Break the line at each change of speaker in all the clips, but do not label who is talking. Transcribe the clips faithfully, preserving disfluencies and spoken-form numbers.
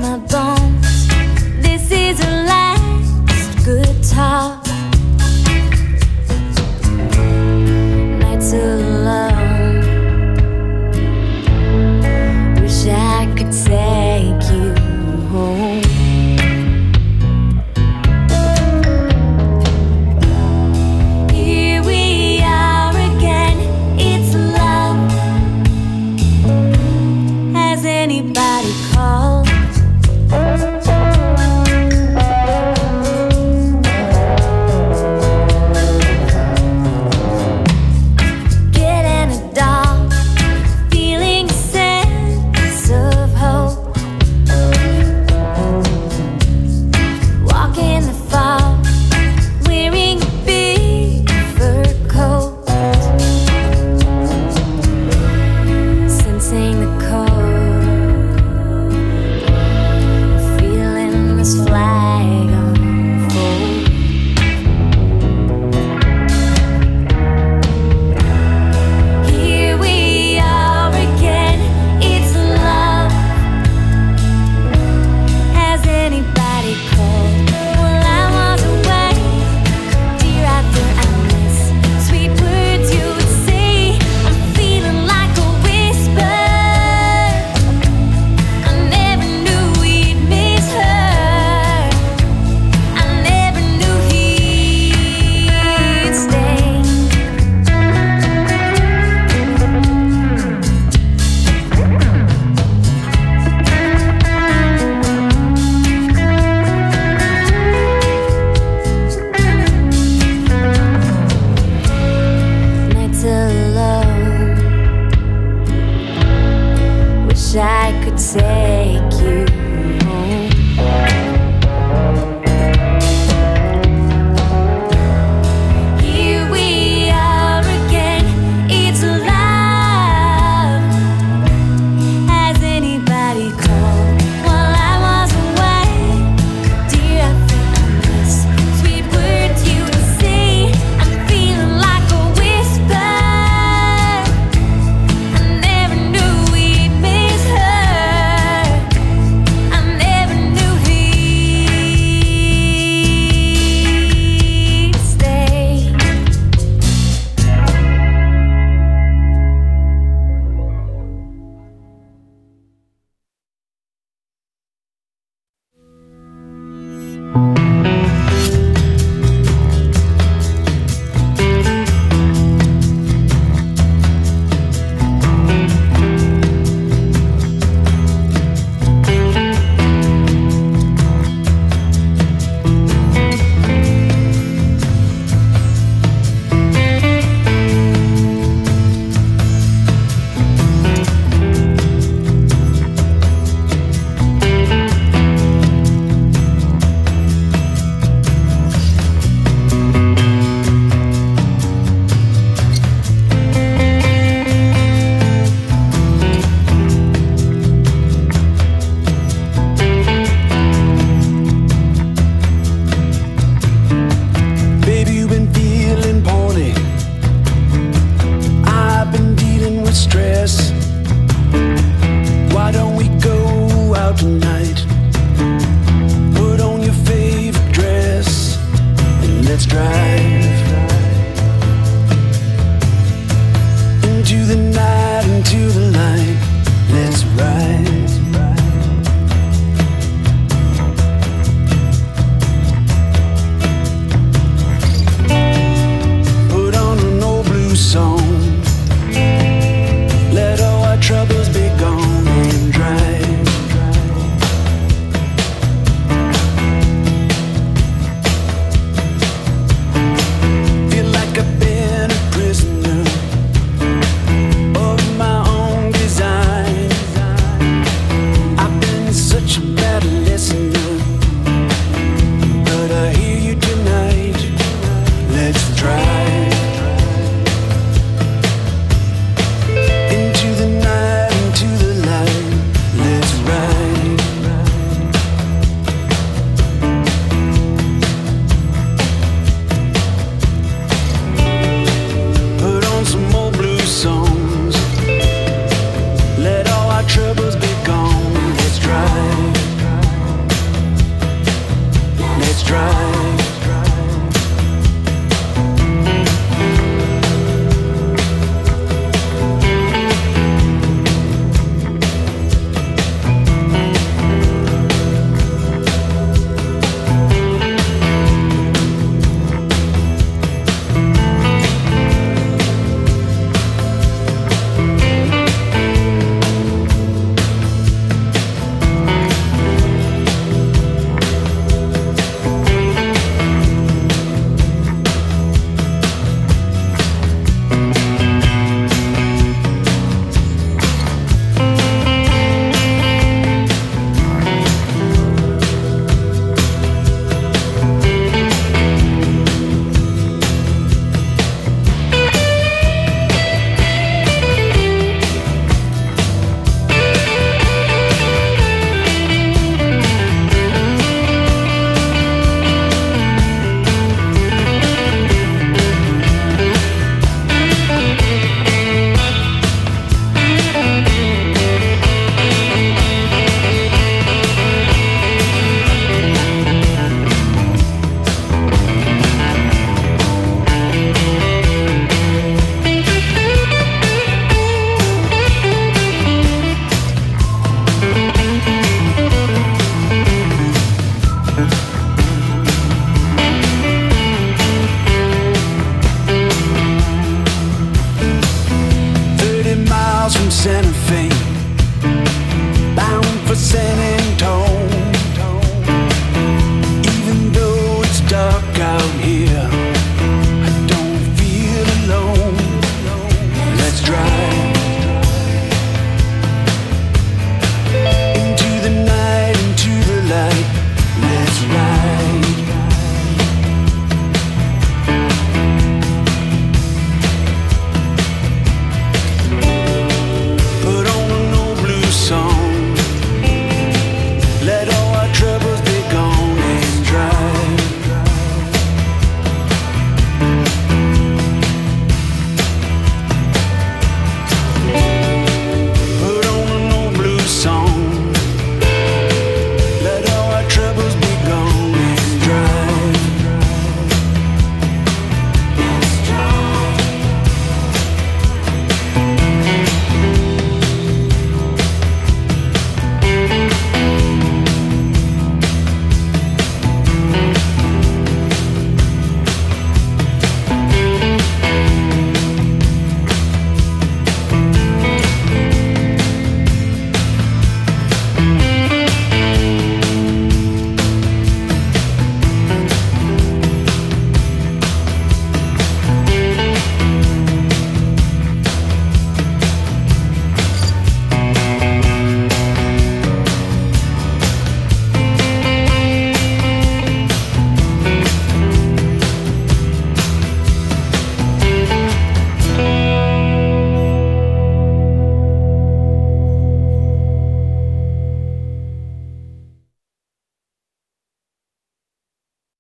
my bones. This is a last good talk. Nights alone, wish I could take you home. Here we are again, it's love. Has anybody called? Getting a doll, feeling a sense of hope. Walking the fall, wearing a big fur coat. Sensing the cold, feeling this flag unfold. Here we are again, it's love. Has anybody called? Well, I was away, dear after hours. Sweet words you would say, I'm feeling like a whisper. I never knew we'd misheard.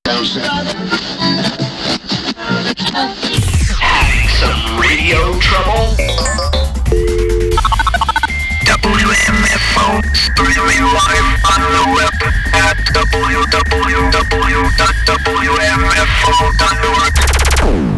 Some radio trouble? W M F O streaming live on the web at w w w dot w m f o dot org.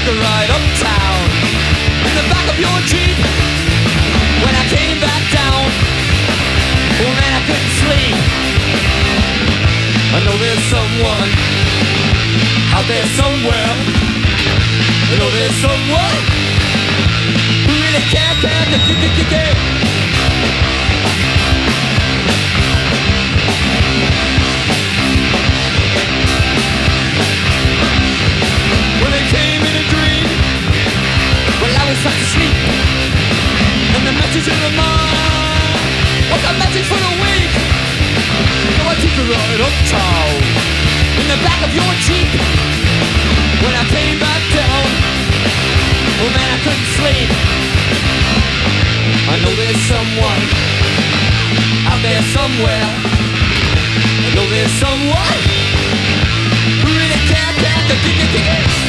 took a ride uptown in the back of your Jeep. When I came back down, oh man, I couldn't sleep. I know there's someone out there somewhere. I know there's someone who really can't, can't, can't, can't, can't. When it came in a dream, well I was fast asleep, and the message in the mind was a message for the weak. So I took a ride uptown in the back of your Jeep. When I came back down, oh man, I couldn't sleep. I know there's someone out there somewhere. I know there's someone who really can't, can't, can't, can't, can't.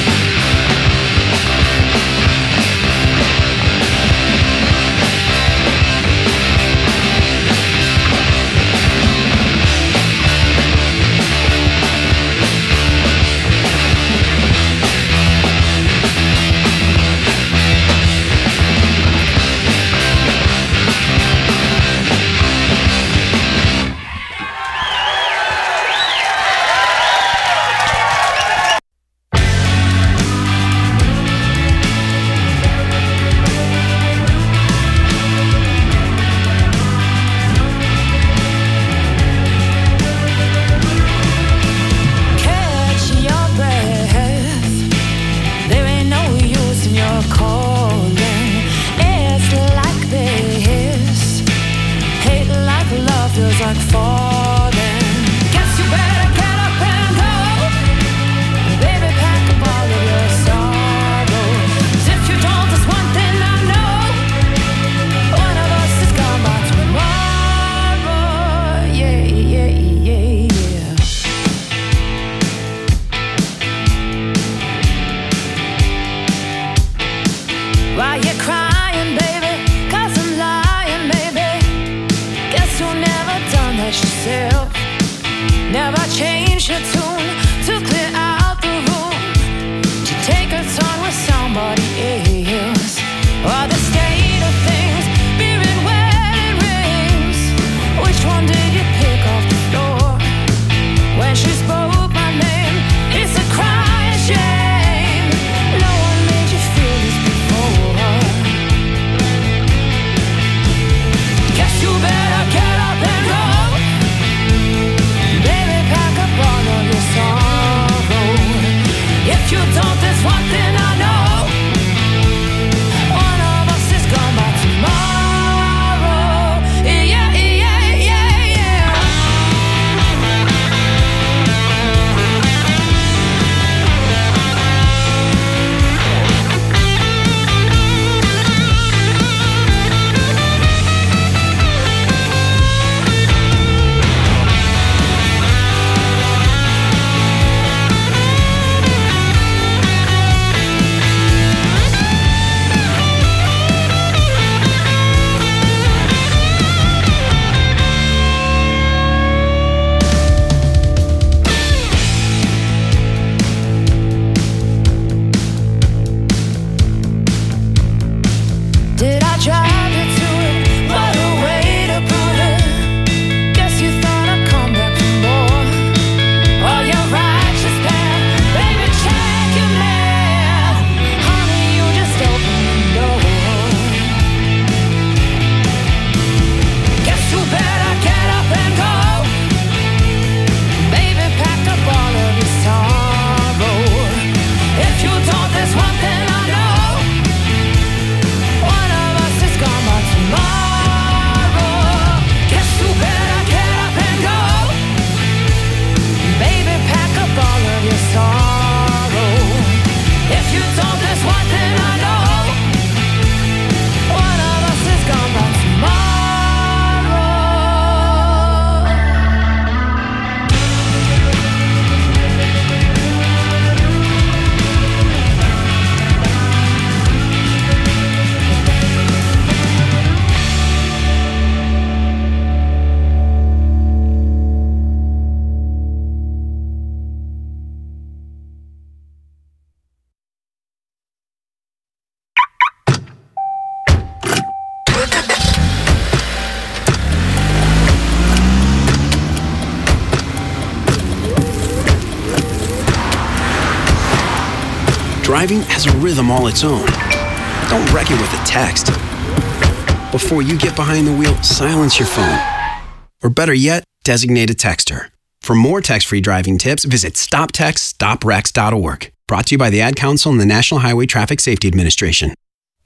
Driving has a rhythm all its own. Don't wreck it with a text. Before you get behind the wheel, silence your phone. Or better yet, designate a texter. For more text-free driving tips, visit stop text stop wrecks dot org. Brought to you by the Ad Council and the National Highway Traffic Safety Administration.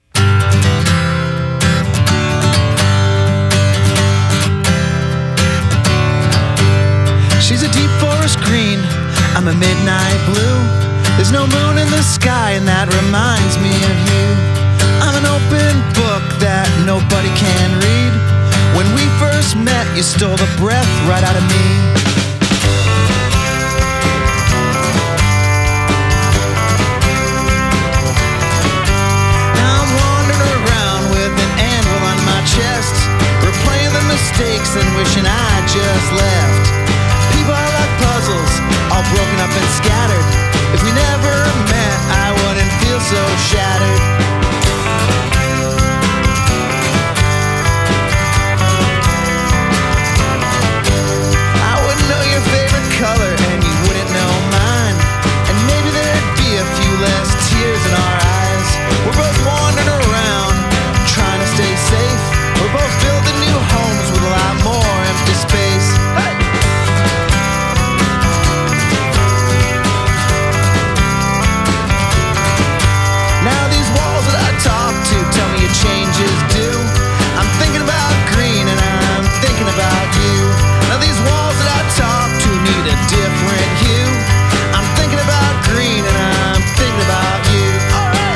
She's a deep forest green, I'm a midnight blue. There's no moon in the sky and that reminds me of you. I'm an open book that nobody can read. When we first met, you stole the breath right out of me. Chest, replaying the mistakes and wishing I just left. People are like puzzles, all broken up and scattered. If we never met, I wouldn't feel so shattered. I wouldn't know your favorite color and you wouldn't know mine. And maybe there'd be a few less tears in our eyes. We're both wandering around, trying to stay safe. We're both building new homes with a lot more empty space. Hey! Now these walls that I talk to tell me your changes do. I'm thinking about green and I'm thinking about you. Now these walls that I talk to need a different hue. I'm thinking about green and I'm thinking about you. All right.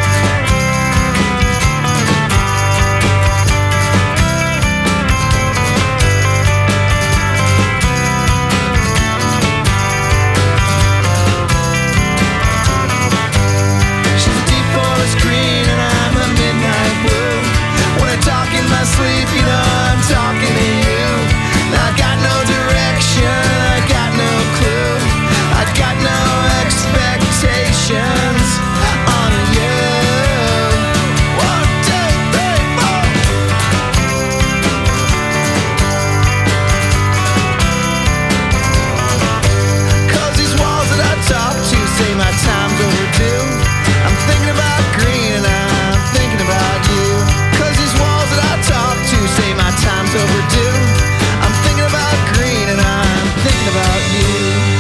Sleep, you know I'm talking to you. I got no direction, I got no clue, I got no expectations on you. One, two, three, four. Cause these walls that I talk to say my time's overdue. I'm thinking about green and I'm thinking about you. Cause these walls that I talk to say my time's overdue. I'm thinking about green and I'm thinking about you.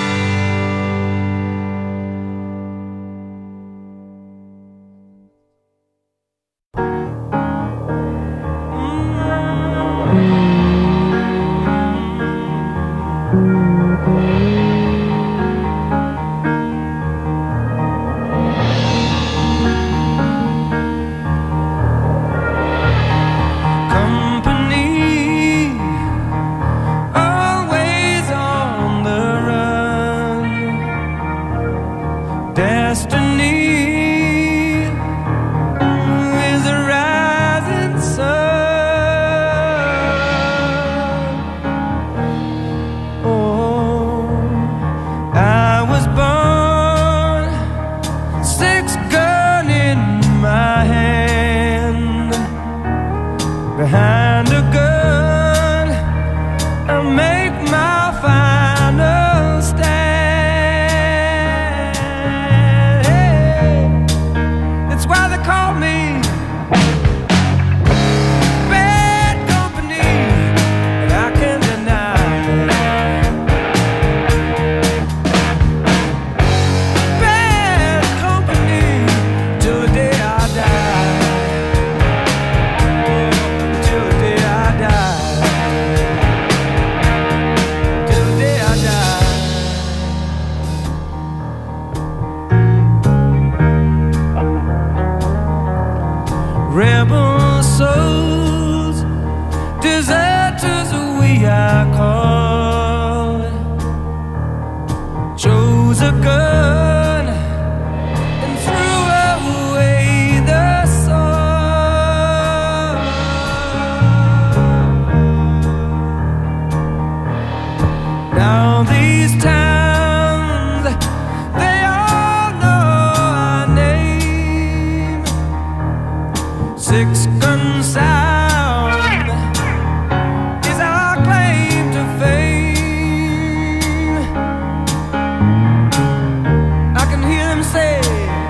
Rebel souls, deserters we are called. Chose a gun and threw away the sword. Now these towns, they all know our name. Six gun sound is our claim to fame. I can hear them say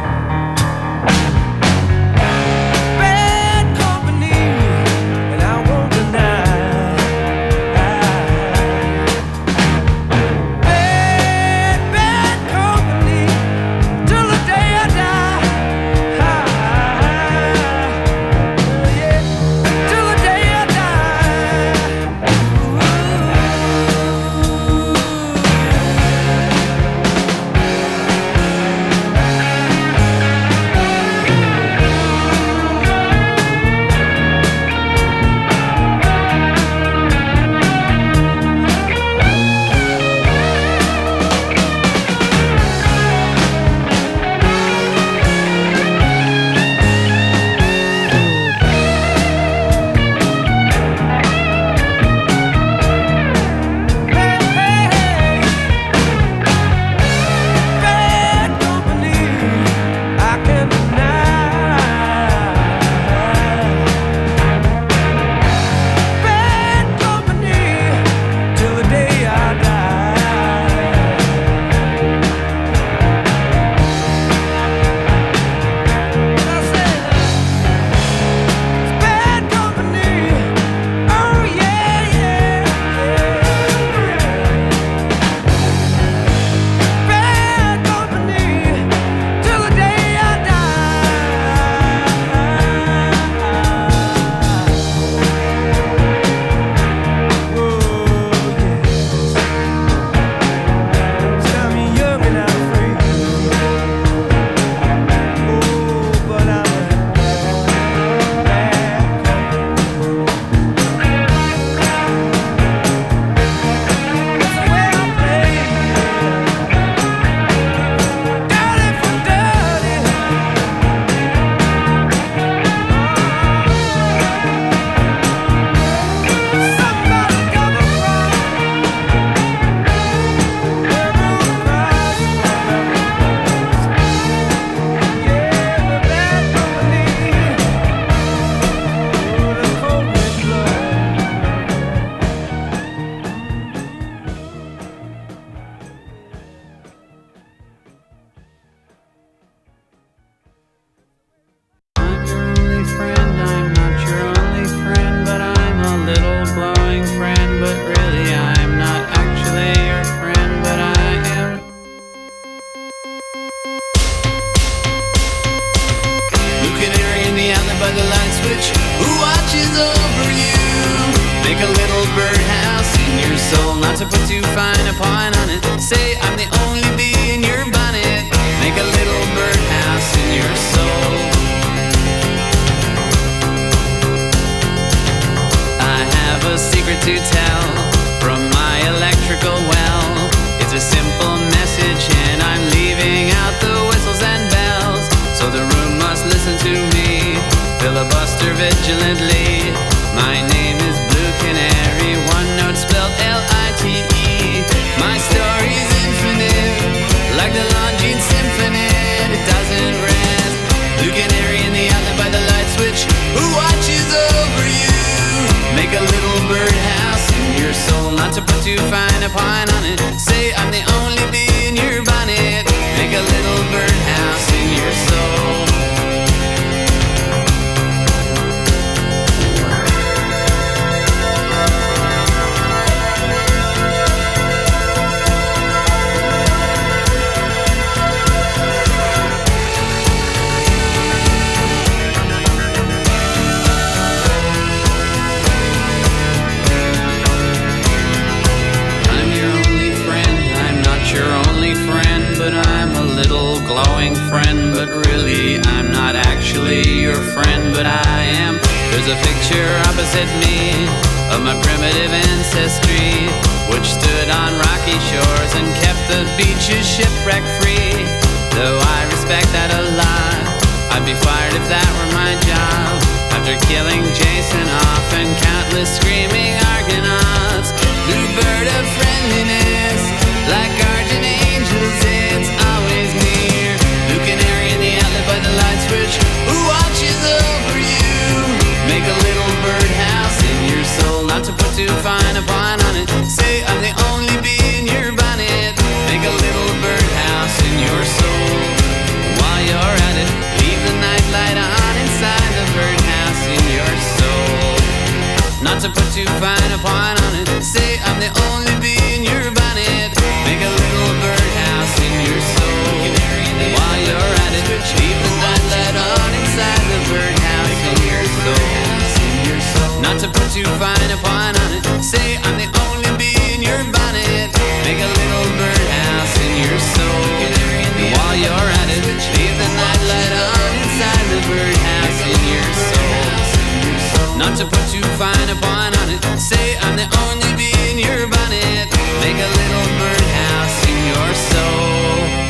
which who watches over you. Make a little birdhouse in your soul, not to put too fine a point on it. Say I'm the only bee in your bonnet. Make a little birdhouse in your soul. I have a secret to tell from my electrical well. It's a simple message and I'm leaving out the whistles and bells. So the room must listen to me, filibuster vigilantly. My name is Blue Canary, one note spelled L I T E. My story's infinite, like the Longines Symphony. It doesn't rest. Blue Canary in the outlet by the light switch, who watches over you. Make a little birdhouse in your soul, not to put too fine a point on it. Say I'm the only bee in your bonnet. Make a little birdhouse in your soul. But I'm a little glowing friend. But really I'm not actually your friend, but I am. There's a picture opposite me of my primitive ancestry, which stood on rocky shores and kept the beaches shipwreck free. Though I respect that a lot, I'd be fired if that were my job. After killing Jason off and countless screaming Argonauts. Blue bird of friendliness, like guardian angels, it's always near. Blue Canary in the outlet by the light switch, who watches over you. Make a little birdhouse in your soul, not to put too fine a point on it. Say I'm the only bee in your bonnet. Make a little birdhouse in your soul. While you're at it, leave the night light on inside the birdhouse in your soul. Not to put too fine a point on it. Say I'm the only bee in your bonnet. Make a little birdhouse in your soul. While you're at it, leave the night light on inside the birdhouse in your soul. Not to put too fine a point on it. Say I'm the only bee in your bonnet. Make a little birdhouse in your soul. While you're at it, leave the night light on inside the birdhouse in your soul. Not to put too fine a point on it. Say I'm the only bee in your bonnet. Make a little birdhouse in your soul.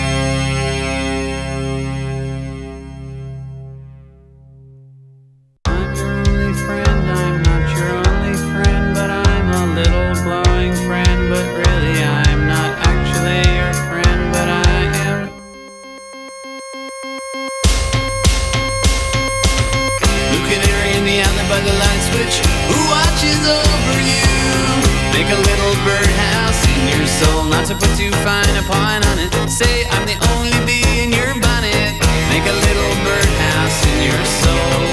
I'm your only friend, I'm not your only friend, but I'm a little glowing friend. But really I'm not actually your friend, but I am. Blue Canary in the outlet by the light switch, who watches over you. Make a little birdhouse in your soul, not to put too fine a point on it. Say I'm the only bee in your bonnet. Make a little birdhouse in your soul.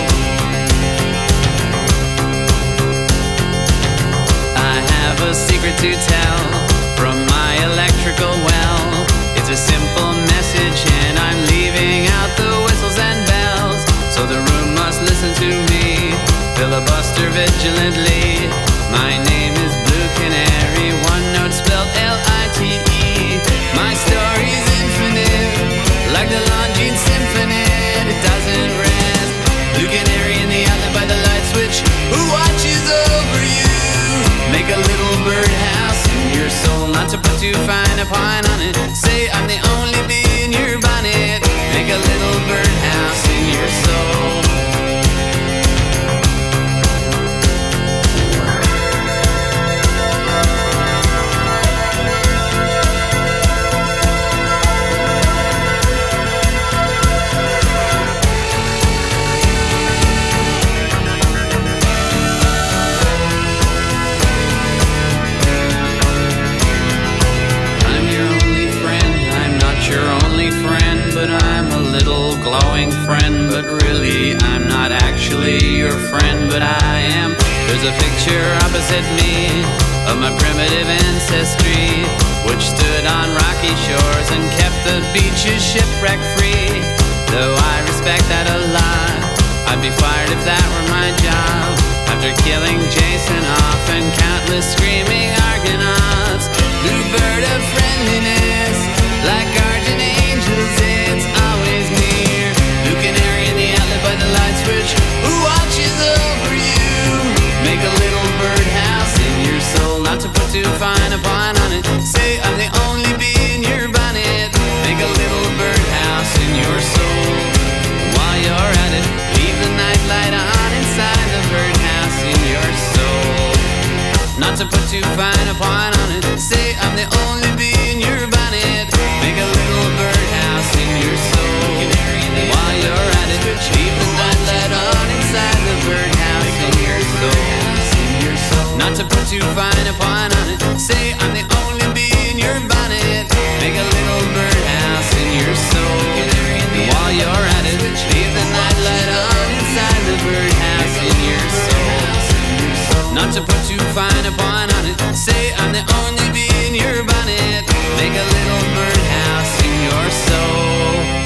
I have a secret to tell from my electrical well. It's a simple message and I'm leaving out the whistles and bells. So the room must listen to me, filibuster vigilantly. My name is Blue Canary, one note spelled L I T E. My story's infinite, like the Longines Symphony. It doesn't rest. Blue Canary in the outlet by the light switch, who watches over you. Make a little birdhouse in your soul, not to put too fine a point on it. Say I'm the only bee in your bonnet. Make a little birdhouse in your soul. But I'm a little glowing friend. But really I'm not actually your friend, but I am. There's a picture opposite me of my primitive ancestry, which stood on rocky shores and kept the beaches shipwreck free. Though I respect that a lot, I'd be fired if that were my job. After killing Jason off and countless screaming Argonauts, blue bird of friendliness, like guardian angels, it's always near. Blue canary in the outlet by the light switch, who watches over you? Make a little birdhouse in your soul, not to put too fine a point on it. Say I'm the only bee in your bonnet. Make a little birdhouse in your soul. While you're at it, leave the night light on inside the birdhouse in your soul. Not to put too fine a point on it. Say I'm the only bee in your bonnet. Make a little birdhouse in your soul. While you're at it, leave the night light on inside the birdhouse in your soul. Not to put too fine a point on it. Say I'm the only bee in your bonnet. Make a little birdhouse in your soul. While you're at it, leave the night light on inside the birdhouse in your soul. Not to put too fine a point on it. Say I'm the only bee in your bonnet. Make a little birdhouse in your soul.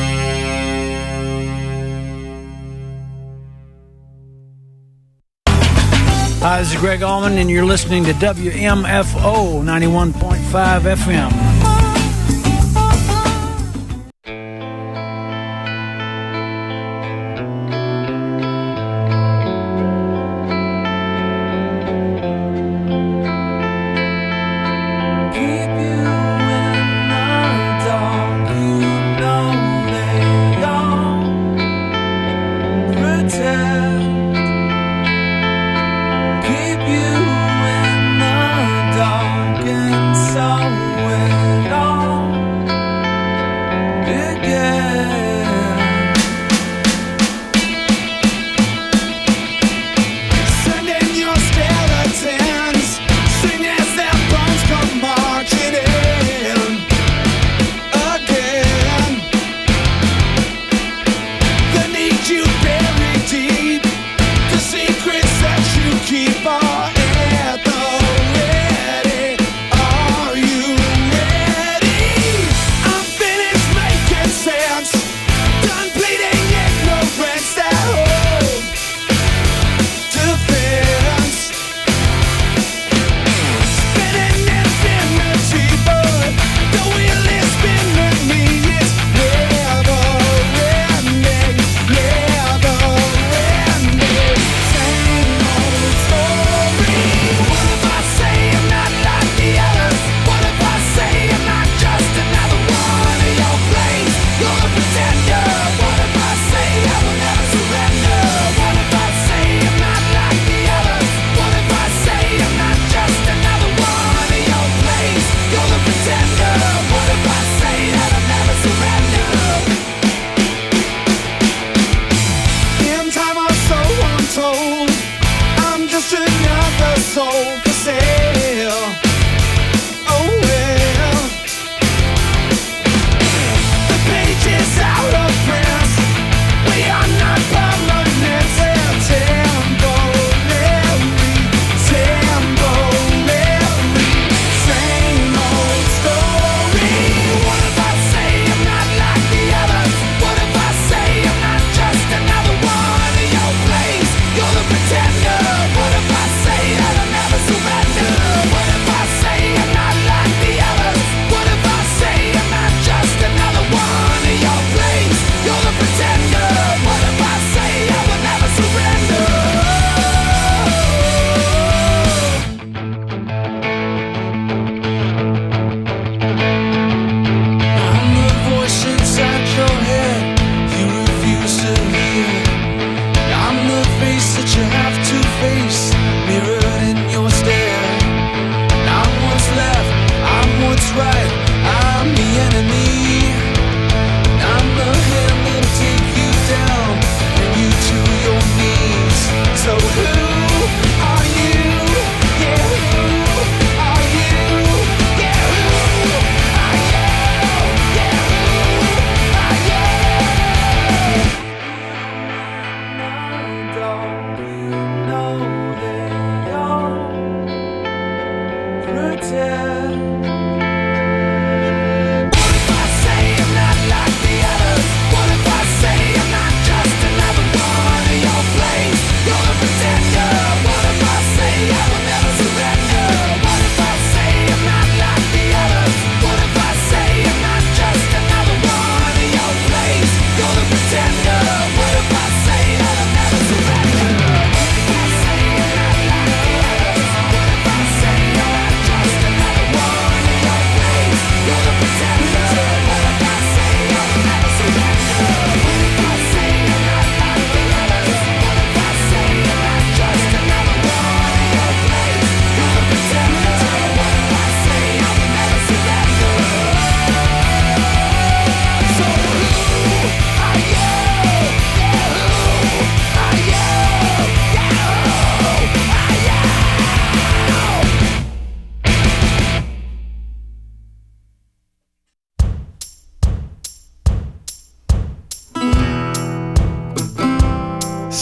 Hi, this is Greg Allman, and you're listening to W M F O ninety-one point five F M.
Keep you in the dark and so well.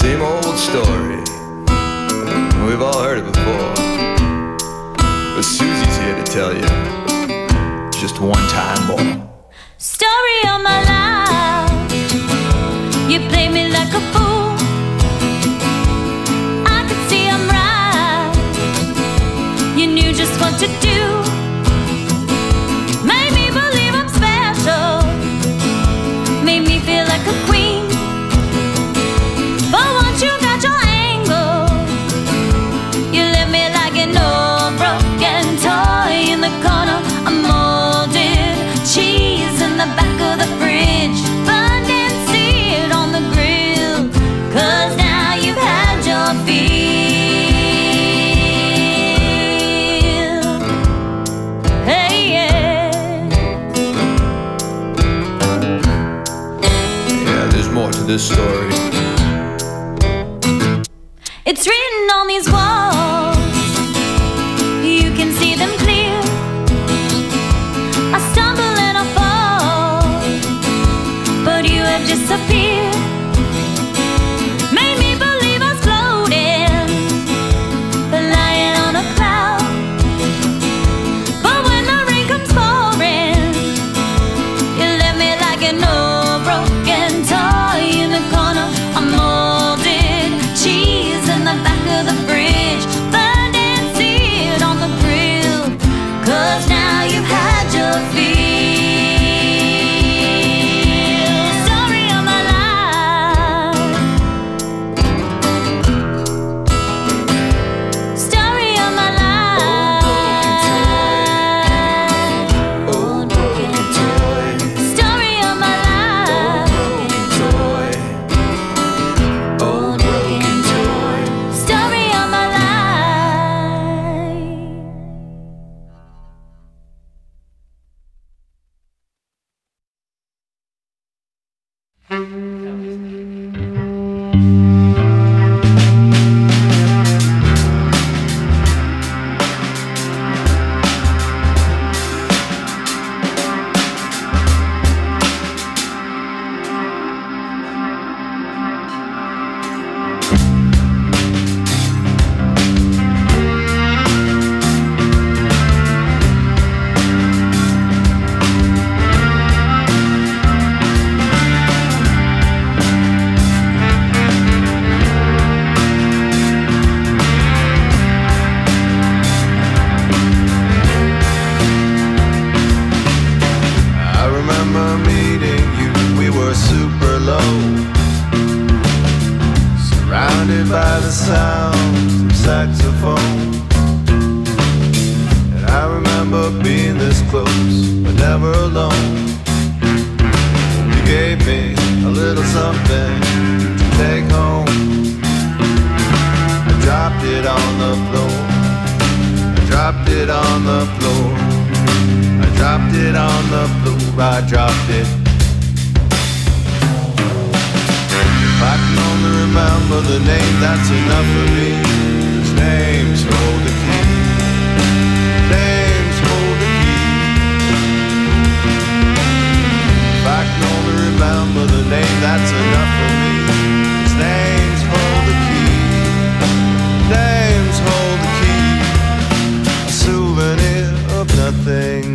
Same old story. We've all heard it before. But Susie's here to tell you just one time more.
Story of my life. You play me like a fool. I could see I'm right. You knew just what to do. Made me believe I'm special. Made me feel like a queen. But once you got your angle, you left me like an old broken toy in the corner. A molded cheese in the back of the fridge, burned and seared on the grill. Cause now you've had your fill. Hey, yeah.
Yeah, there's more to this story.
It's written on these walls. You can see them clear. I stumble and I fall, but you have disappeared. Made me believe I was floating, lying on a cloud. But when the rain comes pouring, you left me like an old broken toy in the corner. A molded cheese in the back of the fridge, burned and seared on the grill. Cause now you've had your fill. Story of my life. Story of my life.
Old broken toy.
Story of my life.
Toy. Old broken toy.
Story of my life.
I remember meeting you, we were super low, surrounded by the sounds of saxophone. And I remember being this close, but never alone. You gave me a little something to take home. I dropped it on the floor, I dropped it on the floor. I dropped it on the floor, I dropped it. If I can only remember the name, that's enough for me. His name's hold the key. Name's hold the key. If I can only remember the name, that's enough for me. His name's hold the key. Name's hold the key. A souvenir of nothing.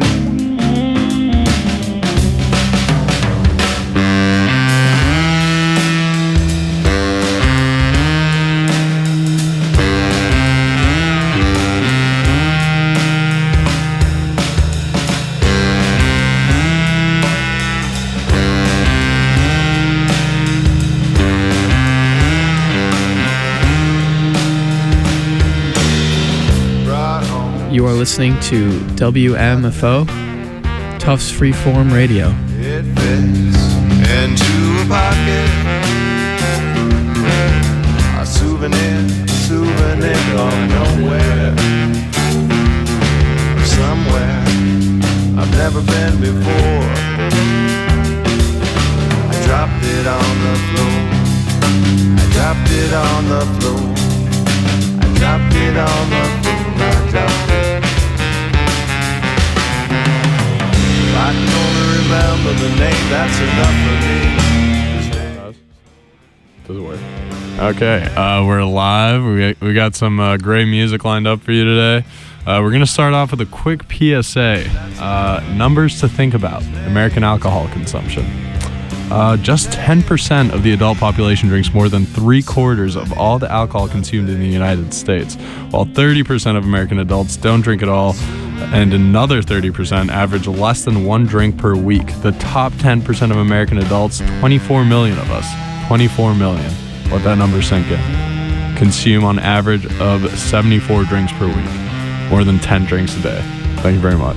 You are listening to W M F O, Tufts Freeform Radio.
It fits into a pocket. A souvenir, a souvenir gone nowhere. Somewhere I've never been before. I dropped it on the floor. I dropped it on the floor. I dropped it on the floor. I dropped it. If I can only remember the name, that's enough for me.
Does it work? Okay, uh, we're live. We we got some uh, great music lined up for you today. Uh, we're gonna start off with a quick P S A. Uh, numbers to think about: American alcohol consumption. Uh, just ten percent of the adult population drinks more than three quarters of all the alcohol consumed in the United States, while thirty percent of American adults don't drink at all, and another thirty percent average less than one drink per week. The top ten percent of American adults, twenty-four million of us, twenty-four million, let that number sink in, consume on average of seventy-four drinks per week, more than ten drinks a day. Thank you very much.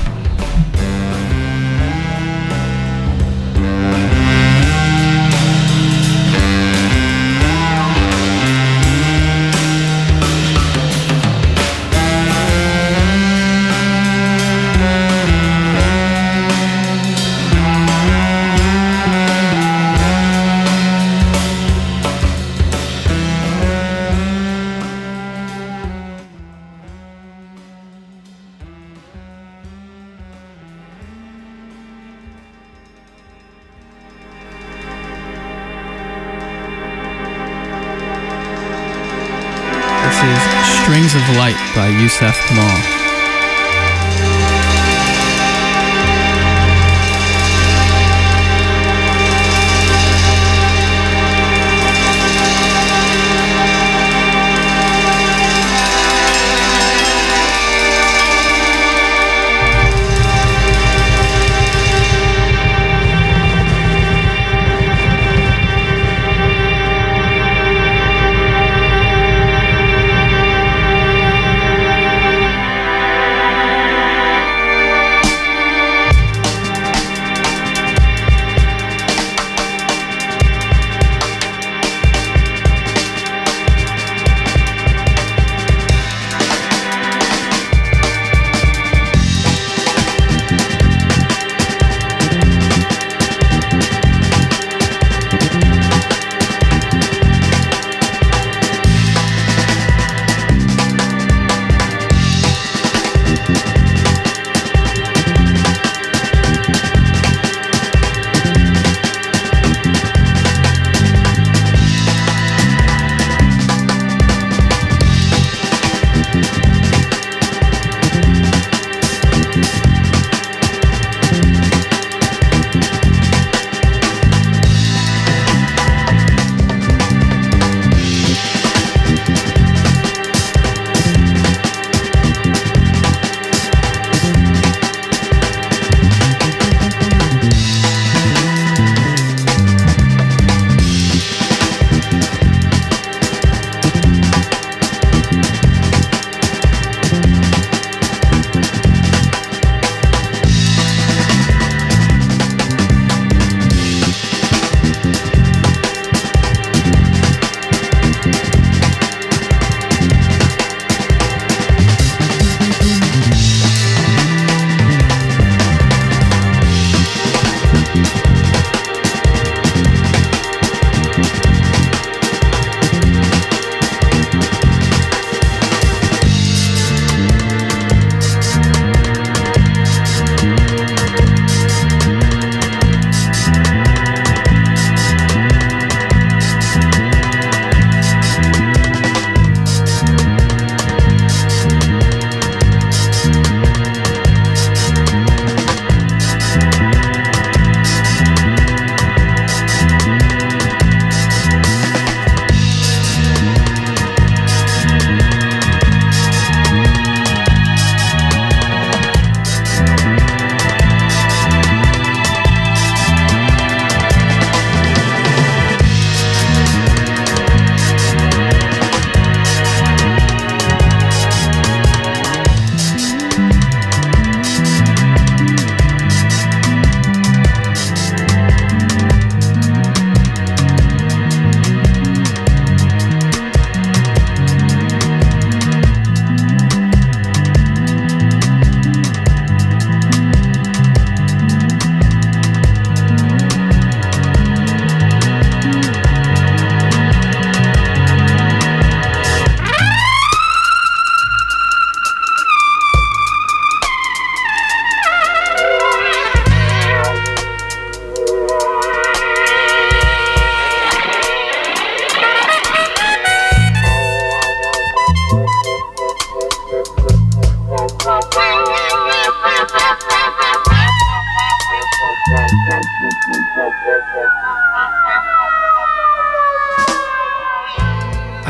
Strings of Light by Yusef Kamal.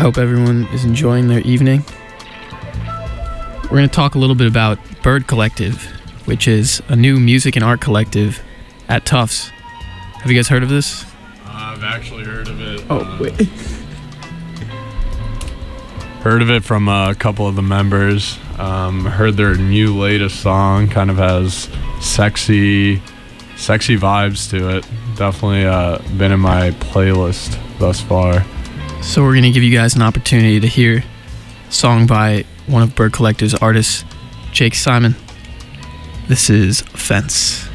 hope everyone is enjoying their evening. We're going to talk a little bit about Bird Collective, which is a new music and art collective at Tufts. Have you guys heard of this?
Uh, I've actually heard of it.
Oh,
uh,
wait.
Heard of it from a couple of the members. Um, heard their new latest song. Kind of has sexy, sexy vibes to it. Definitely uh, been in my playlist thus far.
So we're going to give you guys an opportunity to hear a song by one of Bird Collective's artists, Jake Simon. This is Fence.